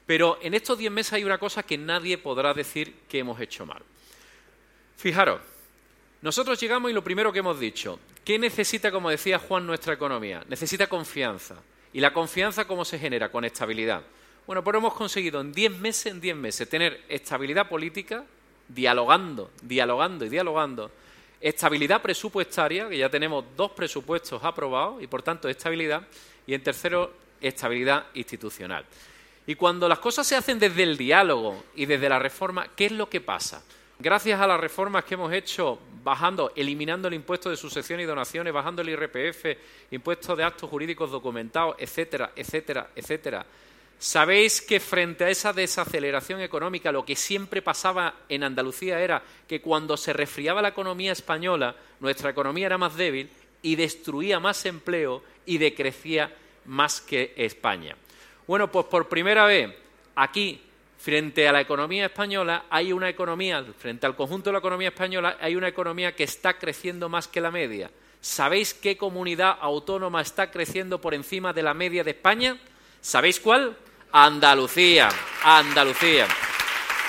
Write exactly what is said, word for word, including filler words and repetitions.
Pero en estos diez meses hay una cosa que nadie podrá decir que hemos hecho mal. Fijaros, nosotros llegamos y lo primero que hemos dicho, ¿qué necesita, como decía Juan, nuestra economía? Necesita confianza. ¿Y la confianza cómo se genera? Con estabilidad. Bueno, pues hemos conseguido en diez meses, en diez meses, tener estabilidad política, dialogando, dialogando y dialogando, estabilidad presupuestaria, que ya tenemos dos presupuestos aprobados y, por tanto, estabilidad, y, en tercero, estabilidad institucional. Y cuando las cosas se hacen desde el diálogo y desde la reforma, ¿qué es lo que pasa? Gracias a las reformas que hemos hecho, bajando, eliminando el impuesto de sucesión y donaciones, bajando el I R P F, impuestos de actos jurídicos documentados, etcétera, etcétera, etcétera, ¿sabéis que frente a esa desaceleración económica lo que siempre pasaba en Andalucía era que cuando se resfriaba la economía española, nuestra economía era más débil y destruía más empleo y decrecía más que España? Bueno, pues por primera vez aquí, frente a la economía española, hay una economía, frente al conjunto de la economía española, hay una economía que está creciendo más que la media. ¿Sabéis qué comunidad autónoma está creciendo por encima de la media de España? ¿Sabéis cuál? Andalucía, Andalucía.